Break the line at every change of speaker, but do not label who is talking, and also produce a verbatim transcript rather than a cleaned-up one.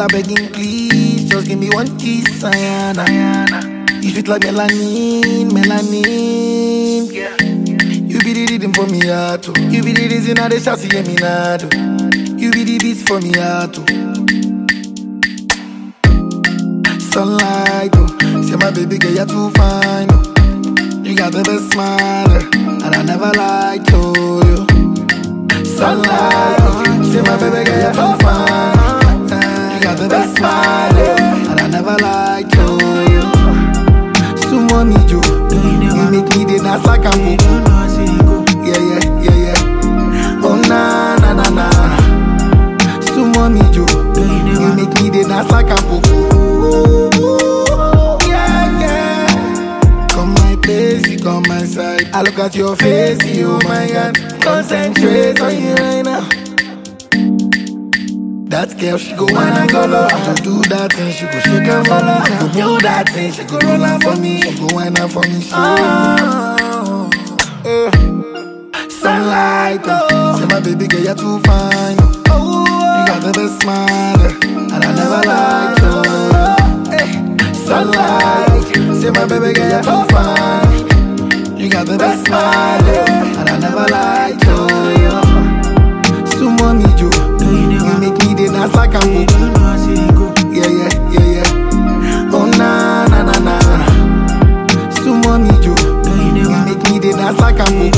begging, please, just give me one kiss, Ayana. You sweet like melanin, melanin. Yeah. You be the rhythm for me, heart. Oh. You be the reason I dey shout, see me now. You be the beats for me, heart. Oh. Sunlight, oh. Say my baby girl, you're too fine. Oh. You got the best smile, eh, and I never lied to you. Sunlight, oh. Say my baby girl, you're too fine. Eh, you got the best smile, eh, and I never lied to you. Sumo me, Joe. You make me the dance like I'm go. Yeah, yeah, yeah, yeah. Oh, na, na, na, na. Sumo me, Joe. You make me the dance like I'm go. Yeah, yeah. Come my place, you come my side. I look at your face, you, oh my God. Concentrate on you right now. That girl, she go wine and go low. I just do that thing, she go shake and follow. I go do that thing, she go roll out for me. She go wine out for me, she oh, uh. Sunlight, oh. Say my baby girl, you're too fine. Oh. You got the best smile, eh, and I never lied to you. Eh. Sunlight, say my baby girl, you're too fine. You got the best smile, eh, and I never lied to you. Sumo me, Joe. You make me the dance like I'm go. Yeah, yeah, yeah, yeah. Oh, na, na, na, na. Sumo me, Joe. You make me the dance like I'm go.